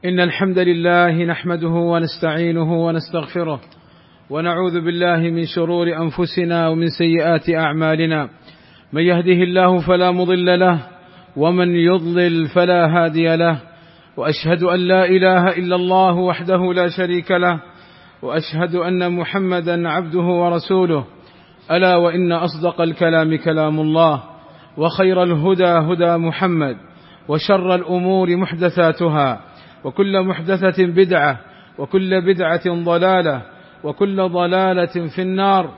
إن الحمد لله نحمده ونستعينه ونستغفره ونعوذ بالله من شرور أنفسنا ومن سيئات أعمالنا. من يهده الله فلا مضل له ومن يضلل فلا هادي له، وأشهد أن لا إله إلا الله وحده لا شريك له، وأشهد أن محمدا عبده ورسوله. ألا وإن أصدق الكلام كلام الله، وخير الهدى هدى محمد، وشر الأمور محدثاتها، وكل محدثة بدعة، وكل بدعة ضلالة، وكل ضلالة في النار.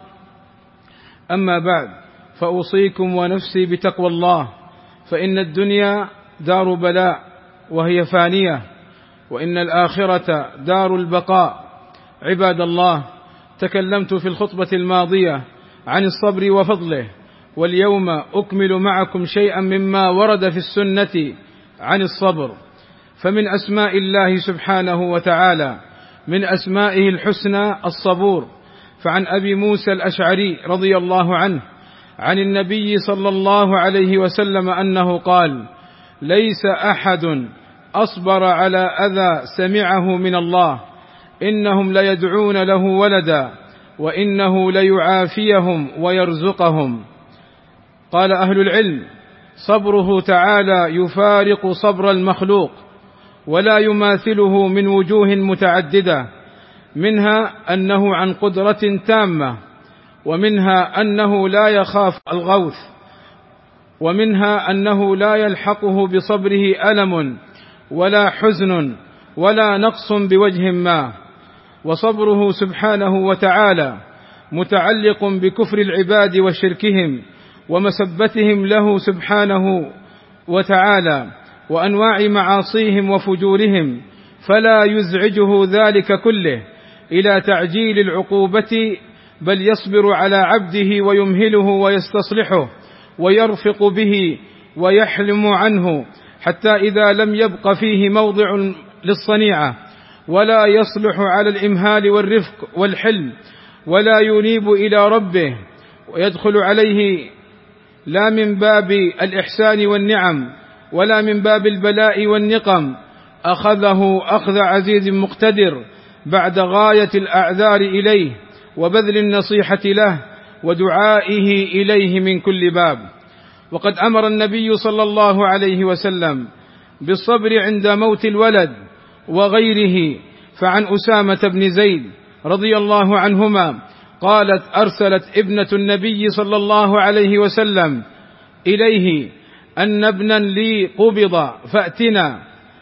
أما بعد، فأوصيكم ونفسي بتقوى الله، فإن الدنيا دار بلاء وهي فانية، وإن الآخرة دار البقاء. عباد الله، تكلمت في الخطبة الماضية عن الصبر وفضله، واليوم أكمل معكم شيئا مما ورد في السنة عن الصبر. فمن أسماء الله سبحانه وتعالى، من أسمائه الحسنى الصبور. فعن أبي موسى الأشعري رضي الله عنه عن النبي صلى الله عليه وسلم أنه قال: ليس أحد أصبر على أذى سمعه من الله، إنهم ليدعون له ولدا، وإنه ليعافيهم ويرزقهم. قال أهل العلم: صبره تعالى يفارق صبر المخلوق، ولا يماثله من وجوه متعددة، منها أنه عن قدرة تامة، ومنها أنه لا يخاف الغوث، ومنها أنه لا يلحقه بصبره ألم ولا حزن ولا نقص بوجه ما. وصبره سبحانه وتعالى متعلق بكفر العباد وشركهم ومسبتهم له سبحانه وتعالى وأنواع معاصيهم وفجورهم، فلا يزعجه ذلك كله إلى تعجيل العقوبة، بل يصبر على عبده ويمهله ويستصلحه ويرفق به ويحلم عنه، حتى إذا لم يبق فيه موضع للصنيعة ولا يصلح على الإمهال والرفق والحلم، ولا ينيب إلى ربه ويدخل عليه لا من باب الإحسان والنعم ولا من باب البلاء والنقم، أخذه أخذ عزيز مقتدر بعد غاية الأعذار إليه وبذل النصيحة له ودعائه إليه من كل باب. وقد أمر النبي صلى الله عليه وسلم بالصبر عند موت الولد وغيره. فعن أسامة بن زيد رضي الله عنهما قالت: أرسلت ابنة النبي صلى الله عليه وسلم إليه أن ابنا لي قبض فأتنا،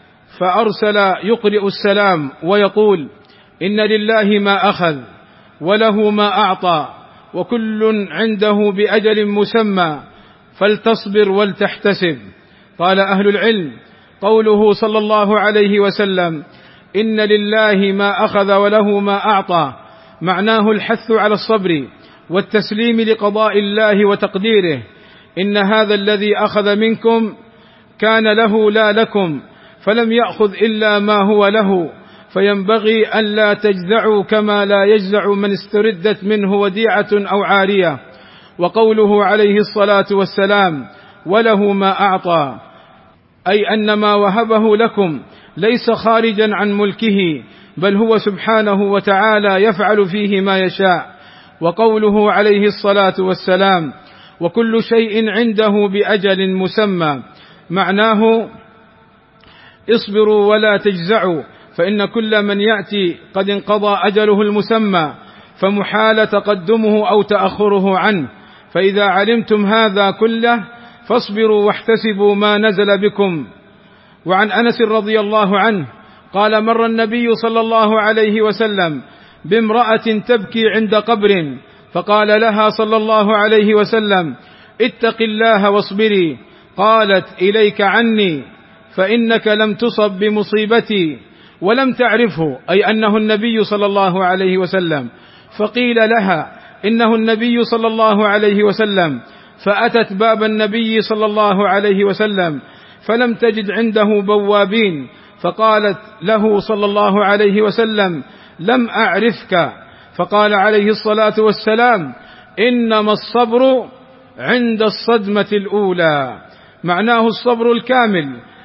فأرسل يقرئ السلام ويقول: إن لله ما أخذ وله ما أعطى، وكل عنده بأجل مسمى، فلتصبر ولتحتسب. قال أهل العلم: قوله صلى الله عليه وسلم إن لله ما أخذ وله ما أعطى معناه الحث على الصبر والتسليم لقضاء الله وتقديره. إن هذا الذي أخذ منكم كان له لا لكم، فلم يأخذ إلا ما هو له، فينبغي أن لا تجزعوا كما لا يجزع من استردت منه وديعة أو عارية. وقوله عليه الصلاة والسلام وله ما أعطى، أي أن ما وهبه لكم ليس خارجا عن ملكه، بل هو سبحانه وتعالى يفعل فيه ما يشاء. وقوله عليه الصلاة والسلام وكل شيء عنده بأجل مسمى معناه اصبروا ولا تجزعوا، فإن كل من يأتي قد انقضى أجله المسمى، فمحال تقدمه أو تأخره عنه. فإذا علمتم هذا كله فاصبروا واحتسبوا ما نزل بكم. وعن أنس رضي الله عنه قال: مر النبي صلى الله عليه وسلم بامرأة تبكي عند قبر، فقال لها صلى الله عليه وسلم: اتق الله واصبري. قالت: إليك عني، فإنك لم تصب بمصيبتي ولم تعرفه، أي أنه النبي صلى الله عليه وسلم. فقيل لها: إنه النبي صلى الله عليه وسلم. فأتت باب النبي صلى الله عليه وسلم فلم تجد عنده بوابين، فقالت له صلى الله عليه وسلم: لم أعرفك. فقال عليه الصلاة والسلام: إنما الصبر عند الصدمة الأولى، معناه الصبر الكامل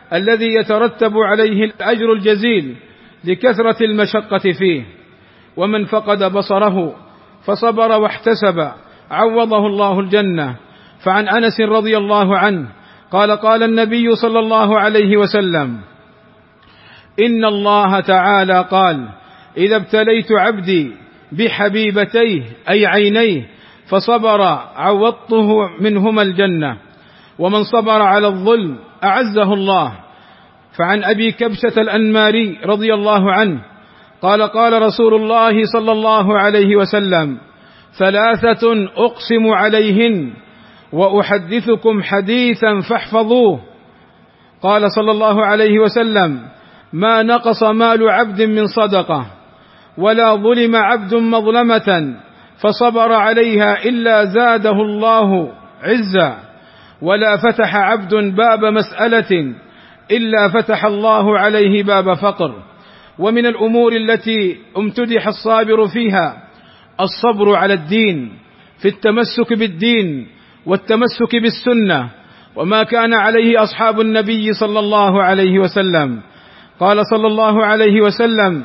الذي يترتب عليه الأجر الجزيل لكثرة المشقة فيه. ومن فقد بصره فصبر واحتسب عوضه الله الجنة. فعن أنس رضي الله عنه قال: قال النبي صلى الله عليه وسلم: إن الله تعالى قال: إذا ابتليت عبدي بحبيبتيه أي عينيه فصبر عوضته منهما الجنة، ومن صبر على الظلم أعزه الله. فعن أبي كبشة الأنماري رضي الله عنه قال: قال رسول الله صلى الله عليه وسلم: ثلاثة أقسم عليهن وأحدثكم حديثا فاحفظوه. قال صلى الله عليه وسلم: ما نقص مال عبد من صدقة، ولا ظلم عبد مظلمة فصبر عليها إلا زاده الله عزا، ولا فتح عبد باب مسألة إلا فتح الله عليه باب فقر. ومن الأمور التي امتدح الصابر فيها الصبر على الدين، في التمسك بالدين والتمسك بالسنة وما كان عليه أصحاب النبي صلى الله عليه وسلم. قال صلى الله عليه وسلم: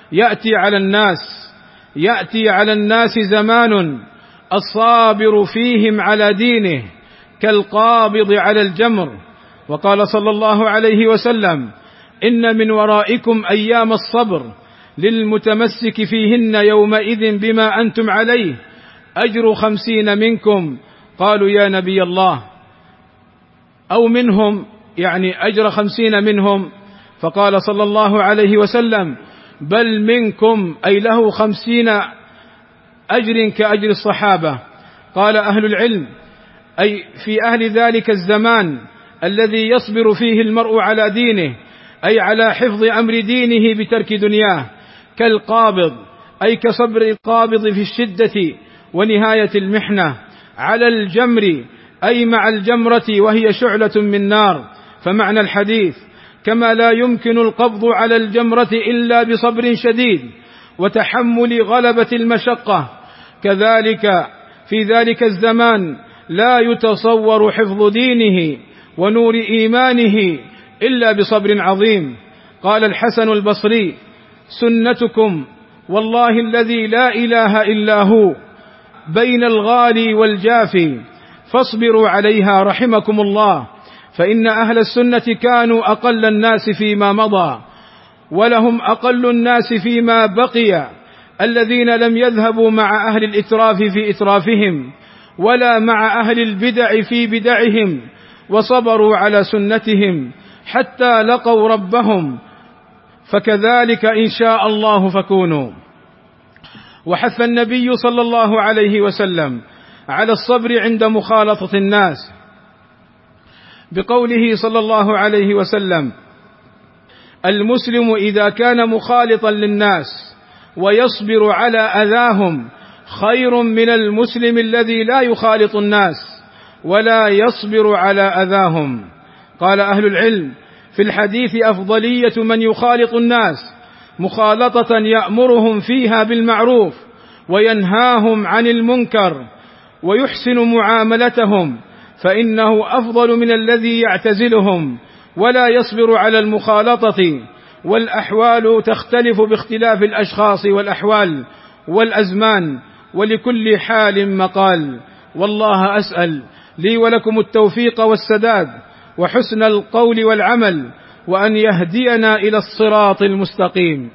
يأتي على الناس زمان الصابر فيهم على دينه كالقابض على الجمر. وقال صلى الله عليه وسلم: إن من ورائكم أيام الصبر للمتمسك فيهن يومئذ بما أنتم عليه أجر 50 منكم. قالوا: يا نبي الله، أو منهم، يعني أجر 50 منهم؟ فقال صلى الله عليه وسلم: بل منكم، أي له 50 أجر كأجر الصحابة. قال أهل العلم: أي في أهل ذلك الزمان الذي يصبر فيه المرء على دينه، أي على حفظ أمر دينه بترك دنياه، كالقابض، أي كصبر القابض في الشدة ونهاية المحنة، على الجمر، أي مع الجمرة وهي شعلة من نار. فمعنى الحديث: كما لا يمكن القبض على الجمرة إلا بصبر شديد وتحمل غلبة المشقة، كذلك في ذلك الزمان لا يتصور حفظ دينه ونور إيمانه إلا بصبر عظيم. قال الحسن البصري: سنتكم والله الذي لا إله إلا هو بين الغالي والجافي فاصبروا عليها رحمكم الله. فإن أهل السنة كانوا أقل الناس فيما مضى، ولهم أقل الناس فيما بقي، الذين لم يذهبوا مع أهل الإتراف في إترافهم، ولا مع أهل البدع في بدعهم، وصبروا على سنتهم حتى لقوا ربهم، فكذلك إن شاء الله فكونوا. وحث النبي صلى الله عليه وسلم على الصبر عند مخالطة الناس بقوله صلى الله عليه وسلم: المسلم إذا كان مخالطا للناس ويصبر على أذاهم خير من المسلم الذي لا يخالط الناس ولا يصبر على أذاهم. قال أهل العلم في الحديث: أفضلية من يخالط الناس مخالطة يأمرهم فيها بالمعروف وينهاهم عن المنكر ويحسن معاملتهم، فإنه أفضل من الذي يعتزلهم ولا يصبر على المخالطة. والأحوال تختلف باختلاف الأشخاص والأحوال والأزمان، ولكل حال مقال. والله أسأل لي ولكم التوفيق والسداد وحسن القول والعمل، وأن يهدينا إلى الصراط المستقيم.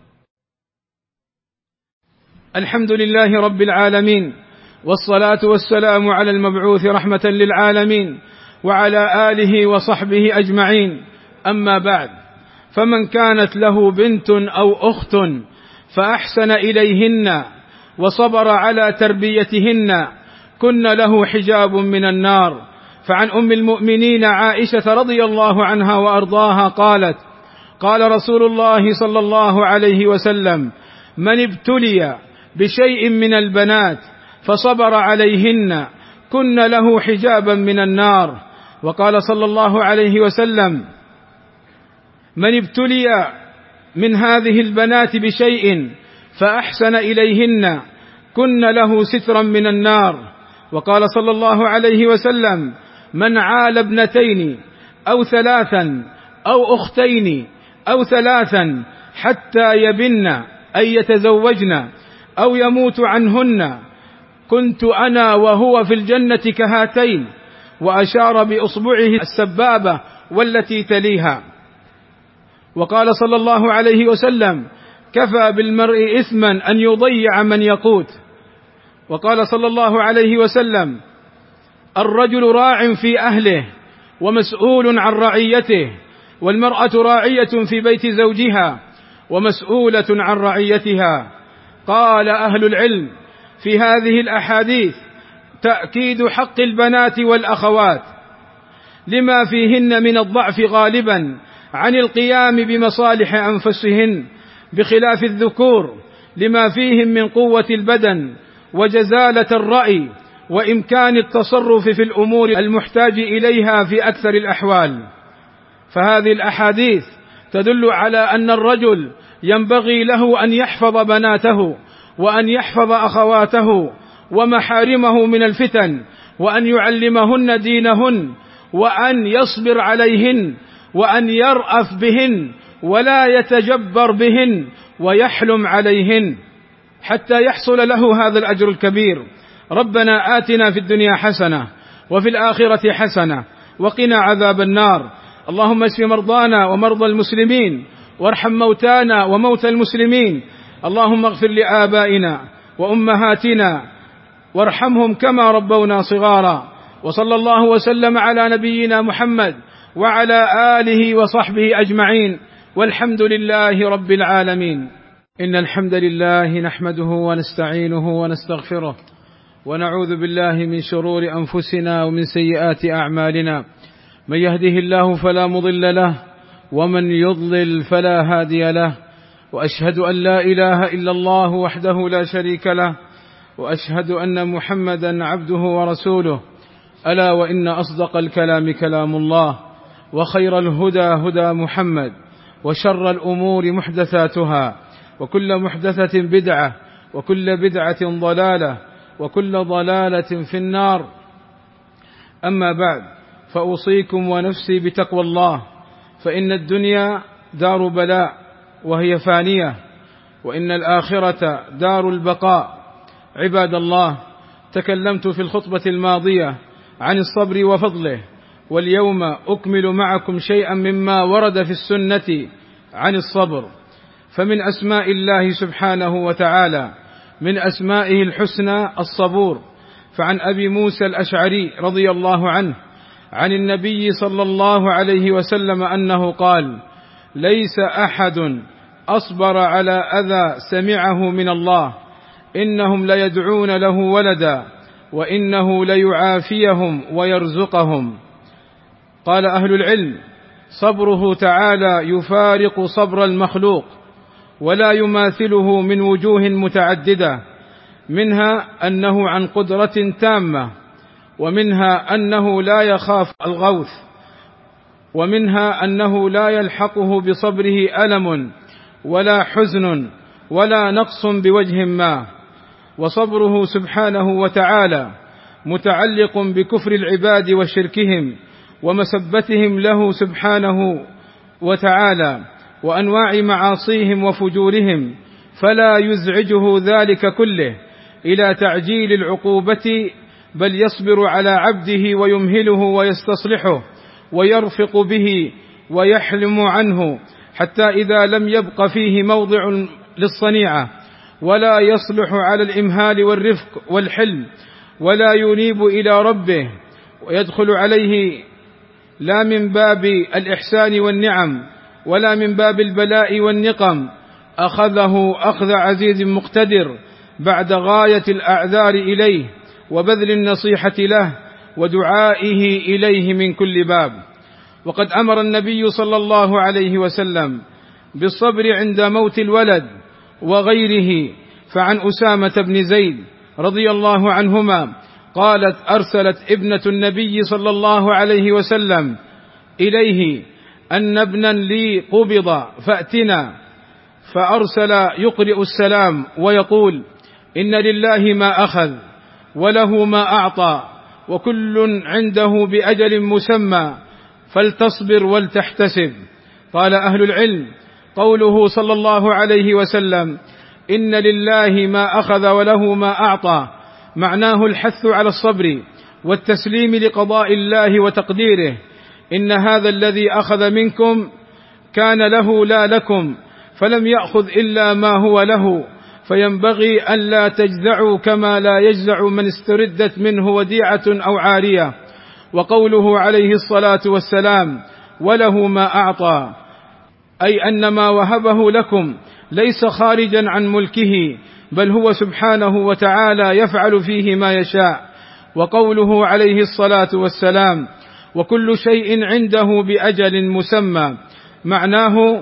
الحمد لله رب العالمين، والصلاة والسلام على المبعوث رحمة للعالمين وعلى آله وصحبه أجمعين. أما بعد، فمن كانت له بنت أو أخت فأحسن إليهن وصبر على تربيتهن كن له حجاب من النار. فعن أم المؤمنين عائشة رضي الله عنها وأرضاها قالت: قال رسول الله صلى الله عليه وسلم: من ابتلي بشيء من البنات فصبر عليهن كن له حجابا من النار. وقال صلى الله عليه وسلم: من ابتلي من هذه البنات بشيء فأحسن إليهن كن له سترا من النار. وقال صلى الله عليه وسلم: من عال ابنتين أو ثلاثا أو أختين أو ثلاثا حتى يبن أي يتزوجن أو يموت عنهن كنت أنا وهو في الجنة كهاتين، وأشار بإصبعه السبابة والتي تليها. وقال صلى الله عليه وسلم: كفى بالمرء إثما أن يضيع من يقوت. وقال صلى الله عليه وسلم: الرجل راع في أهله ومسؤول عن رعيته، والمرأة راعية في بيت زوجها ومسؤولة عن رعيتها. قال أهل العلم في هذه الأحاديث تأكيد حق البنات والأخوات لما فيهن من الضعف غالبا عن القيام بمصالح أنفسهن، بخلاف الذكور لما فيهم من قوة البدن وجزالة الرأي وإمكان التصرف في الأمور المحتاج إليها في أكثر الأحوال. فهذه الأحاديث تدل على أن الرجل ينبغي له أن يحفظ بناته وأن يحفظ أخواته ومحارمه من الفتن، وأن يعلمهن دينهن، وأن يصبر عليهن، وأن يرأف بهن ولا يتجبر بهن ويحلم عليهن حتى يحصل له هذا الأجر الكبير. ربنا آتنا في الدنيا حسنة وفي الآخرة حسنة وقنا عذاب النار. اللهم اشف مرضانا ومرضى المسلمين، وارحم موتانا وموتى المسلمين. اللهم اغفر لآبائنا وأمهاتنا وارحمهم كما ربونا صغارا. وصلى الله وسلم على نبينا محمد وعلى آله وصحبه أجمعين، والحمد لله رب العالمين. إن الحمد لله نحمده ونستعينه ونستغفره، ونعوذ بالله من شرور أنفسنا ومن سيئات أعمالنا. من يهده الله فلا مضل له، ومن يضلل فلا هادي له. وأشهد أن لا إله إلا الله وحده لا شريك له، وأشهد أن محمدا عبده ورسوله. ألا وإن أصدق الكلام كلام الله، وخير الهدى هدى محمد، وشر الأمور محدثاتها، وكل محدثة بدعة، وكل بدعة ضلالة، وكل ضلالة في النار. أما بعد، فأوصيكم ونفسي بتقوى الله، فإن الدنيا دار بلاء وهي فانية، وإن الآخرة دار البقاء. عباد الله، تكلمت في الخطبة الماضية عن الصبر وفضله، واليوم أكمل معكم شيئا مما ورد في السنة عن الصبر. فمن أسماء الله سبحانه وتعالى، من أسمائه الحسنى الصبور. فعن أبي موسى الأشعري رضي الله عنه عن النبي صلى الله عليه وسلم أنه قال: ليس أحد أصبر على أذى سمعه من الله، إنهم ليدعون له ولدا، وإنه ليعافيهم ويرزقهم. قال أهل العلم: صبره تعالى يفارق صبر المخلوق ولا يماثله من وجوه متعددة، منها أنه عن قدرة تامة، ومنها أنه لا يخاف الغوث، ومنها أنه لا يلحقه بصبره ألم ولا حزن ولا نقص بوجه ما. وصبره سبحانه وتعالى متعلق بكفر العباد وشركهم ومسبتهم له سبحانه وتعالى وأنواع معاصيهم وفجورهم، فلا يزعجه ذلك كله إلى تعجيل العقوبة، بل يصبر على عبده ويمهله ويستصلحه ويرفق به ويحلم عنه، حتى إذا لم يبق فيه موضع للصنيعة ولا يصلح على الإمهال والرفق والحلم، ولا ينيب إلى ربه ويدخل عليه لا من باب الإحسان والنعم ولا من باب البلاء والنقم، أخذه أخذ عزيز مقتدر بعد غاية الأعذار إليه وبذل النصيحة له ودعائه إليه من كل باب. وقد أمر النبي صلى الله عليه وسلم بالصبر عند موت الولد وغيره. فعن أسامة بن زيد رضي الله عنهما قالت: أرسلت ابنة النبي صلى الله عليه وسلم إليه أن ابنا لي قبض فأتنا، فأرسل يقرئ السلام ويقول: إن لله ما أخذ وله ما أعطى وكل عنده بأجل مسمى. فلتصبر ولتحتسب. قال أهل العلم: قوله صلى الله عليه وسلم: إن لله ما أخذ وله ما أعطى، معناه الحث على الصبر والتسليم لقضاء الله وتقديره. إن هذا الذي أخذ منكم كان له لا لكم، فلم يأخذ إلا ما هو له، فينبغي أن لا تجزعوا كما لا يجزع من استردت منه وديعة أو عارية. وقوله عليه الصلاة والسلام: وله ما أعطى، أي أن ما وهبه لكم ليس خارجا عن ملكه، بل هو سبحانه وتعالى يفعل فيه ما يشاء. وقوله عليه الصلاة والسلام: وكل شيء عنده بأجل مسمى، معناه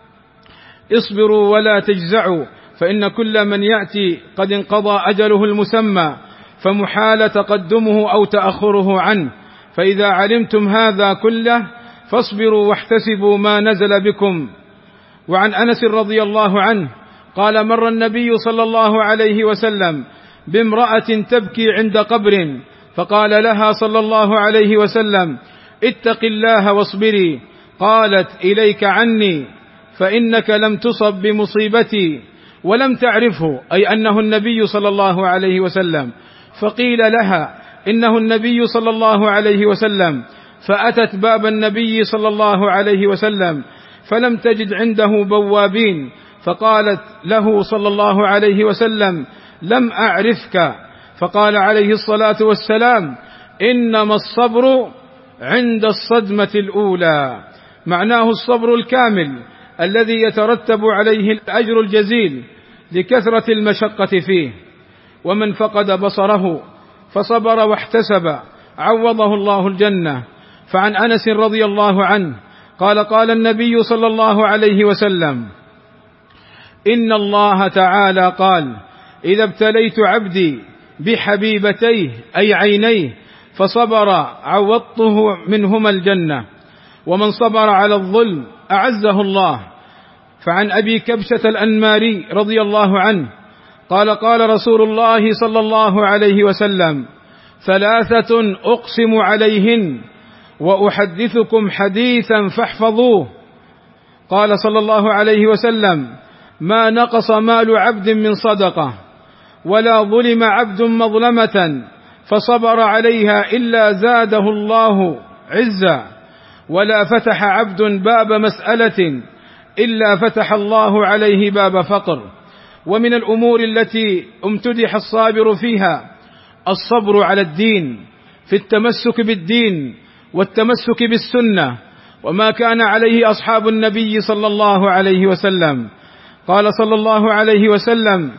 اصبروا ولا تجزعوا، فإن كل من يأتي قد انقضى أجله المسمى، فمحال تقدمه أو تأخره عنه. فإذا علمتم هذا كله فاصبروا واحتسبوا ما نزل بكم. وعن أنس رضي الله عنه قال: مر النبي صلى الله عليه وسلم بامرأة تبكي عند قبر، فقال لها صلى الله عليه وسلم: اتق الله واصبري. قالت: إليك عني، فإنك لم تصب بمصيبتي ولم تعرفه، أي أنه النبي صلى الله عليه وسلم. فقيل لها: إنه النبي صلى الله عليه وسلم. فأتت باب النبي صلى الله عليه وسلم فلم تجد عنده بوابين، فقالت له صلى الله عليه وسلم: لم أعرفك. فقال عليه الصلاة والسلام: إنما الصبر عند الصدمة الأولى، معناه الصبر الكامل الذي يترتب عليه الأجر الجزيل لكثرة المشقة فيه. ومن فقد بصره فصبر واحتسب عوضه الله الجنة. فعن أنس رضي الله عنه قال: قال النبي صلى الله عليه وسلم: إن الله تعالى قال: إذا ابتليت عبدي بحبيبتيه أي عينيه فصبر عوضته منهما الجنة، ومن صبر على الظلم أعزه الله. فعن أبي كبشة الأنماري رضي الله عنه قال: قال رسول الله صلى الله عليه وسلم: ثلاثة أقسم عليهن وأحدثكم حديثا فاحفظوه. قال صلى الله عليه وسلم: ما نقص مال عبد من صدقة، ولا ظلم عبد مظلمة فصبر عليها إلا زاده الله عزا، ولا فتح عبد باب مسألة إلا فتح الله عليه باب فقر. ومن الأمور التي امتدح الصابر فيها الصبر على الدين، في التمسك بالدين والتمسك بالسنة وما كان عليه أصحاب النبي صلى الله عليه وسلم. قال صلى الله عليه وسلم: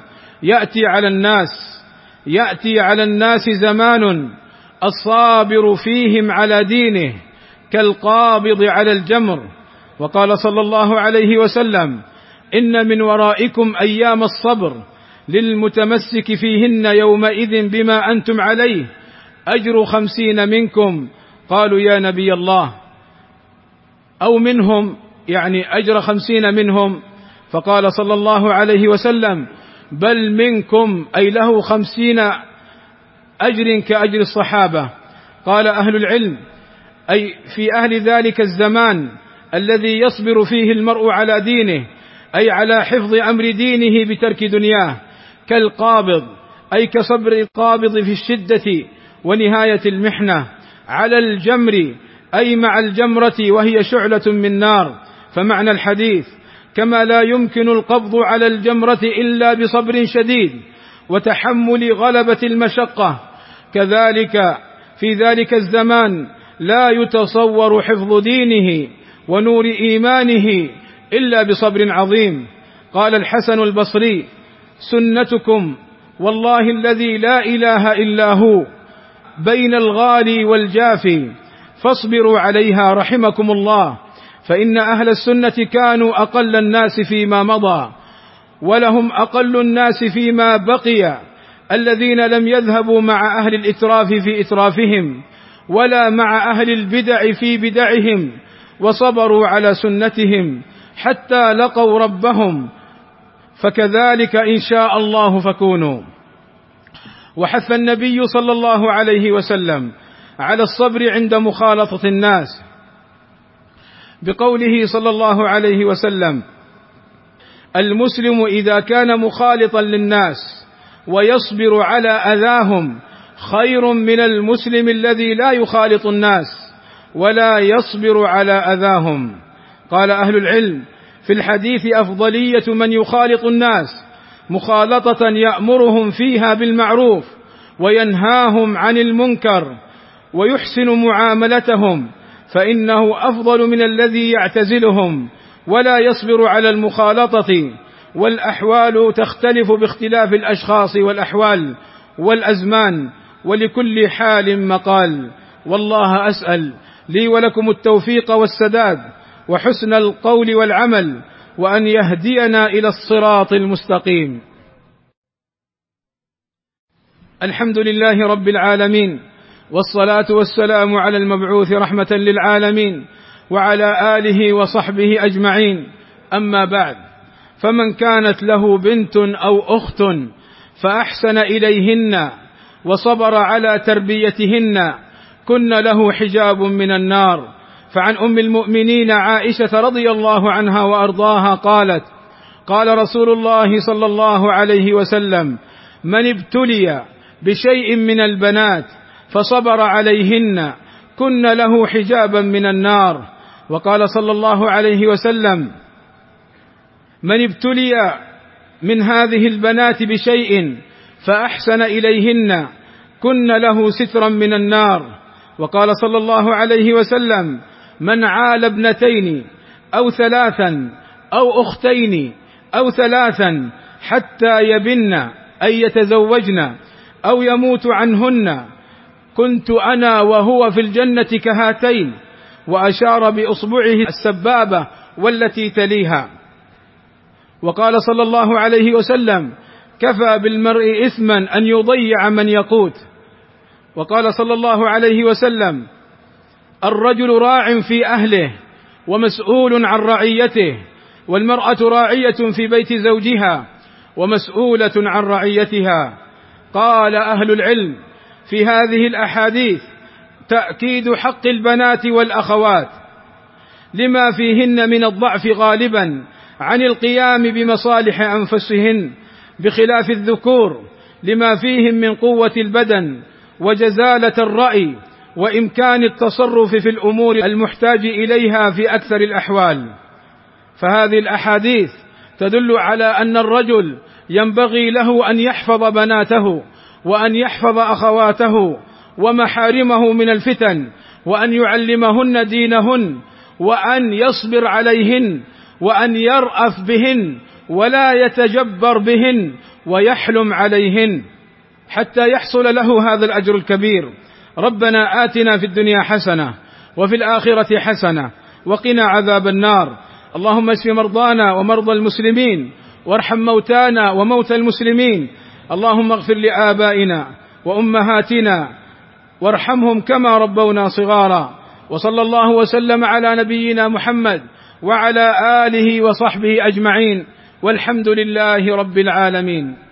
يأتي على الناس زمان الصابر فيهم على دينه كالقابض على الجمر. وقال صلى الله عليه وسلم: إن من ورائكم أيام الصبر للمتمسك فيهن يومئذ بما أنتم عليه أجر 50 منكم. قالوا: يا نبي الله، أو منهم، يعني أجر 50 منهم؟ فقال صلى الله عليه وسلم: بل منكم، أي له 50 أجر كأجر الصحابة. قال أهل العلم: أي في أهل ذلك الزمان الذي يصبر فيه المرء على دينه، أي على حفظ أمر دينه بترك دنياه، كالقابض، أي كصبر القابض في الشدة ونهاية المحنة، على الجمر، أي مع الجمرة وهي شعلة من نار. فمعنى الحديث: كما لا يمكن القبض على الجمرة إلا بصبر شديد وتحمل غلبة المشقة، كذلك في ذلك الزمان لا يتصور حفظ دينه ونور إيمانه إلا بصبر عظيم. قال الحسن البصري: سنتكم والله الذي لا إله إلا هو بين الغالي والجافي، فاصبروا عليها رحمكم الله. فإن أهل السنة كانوا أقل الناس فيما مضى، ولهم أقل الناس فيما بقي، الذين لم يذهبوا مع أهل الإتراف في إترافهم، ولا مع أهل البدع في بدعهم، وصبروا على سنتهم حتى لقوا ربهم، فكذلك إن شاء الله فكونوا. وحث النبي صلى الله عليه وسلم على الصبر عند مخالطة الناس، بقوله صلى الله عليه وسلم: المسلم إذا كان مخالطا للناس ويصبر على أذاهم خير من المسلم الذي لا يخالط الناس ولا يصبر على أذاهم. قال أهل العلم في الحديث أفضلية من يخالط الناس مخالطة يأمرهم فيها بالمعروف وينهاهم عن المنكر ويحسن معاملتهم، فإنه أفضل من الذي يعتزلهم ولا يصبر على المخالطة. والأحوال تختلف باختلاف الأشخاص والأحوال والأزمان، ولكل حال مقال. والله أسأل لي ولكم التوفيق والسداد وحسن القول والعمل، وأن يهدينا إلى الصراط المستقيم. الحمد لله رب العالمين، والصلاة والسلام على المبعوث رحمة للعالمين وعلى آله وصحبه أجمعين. أما بعد، فمن كانت له بنت أو أخت فأحسن إليهن وصبر على تربيتهن كن له حجاب من النار. فعن أم المؤمنين عائشة رضي الله عنها وأرضاها قالت: قال رسول الله صلى الله عليه وسلم: من ابتلي بشيء من البنات فصبر عليهن كن له حجابا من النار. وقال صلى الله عليه وسلم: من ابتلي من هذه البنات بشيء فأحسن إليهن كن له سترا من النار. وقال صلى الله عليه وسلم: من عال ابنتين أو ثلاثا أو أختين أو ثلاثا حتى يبن أي يتزوجن أو يموت عنهن كنت أنا وهو في الجنة كهاتين، وأشار بإصبعه السبابة والتي تليها. وقال صلى الله عليه وسلم: كفى بالمرء إثما أن يضيع من يقوت. وقال صلى الله عليه وسلم: الرجل راع في أهله ومسؤول عن رعيته، والمرأة راعية في بيت زوجها ومسؤولة عن رعيتها. قال أهل العلم في هذه الأحاديث تأكيد حق البنات والأخوات لما فيهن من الضعف غالبا عن القيام بمصالح أنفسهن، بخلاف الذكور لما فيهم من قوة البدن وجزالة الرأي وإمكان التصرف في الأمور المحتاج إليها في أكثر الأحوال. فهذه الأحاديث تدل على أن الرجل ينبغي له أن يحفظ بناته وأن يحفظ أخواته ومحارمه من الفتن، وأن يعلمهن دينهن، وأن يصبر عليهن، وأن يرأف بهن ولا يتجبر بهن ويحلم عليهن حتى يحصل له هذا الأجر الكبير. ربنا آتنا في الدنيا حسنة وفي الآخرة حسنة وقنا عذاب النار. اللهم اشف مرضانا ومرضى المسلمين، وارحم موتانا وموتى المسلمين. اللهم اغفر لآبائنا وأمهاتنا وارحمهم كما ربونا صغارا. وصلى الله وسلم على نبينا محمد وعلى آله وصحبه أجمعين، والحمد لله رب العالمين.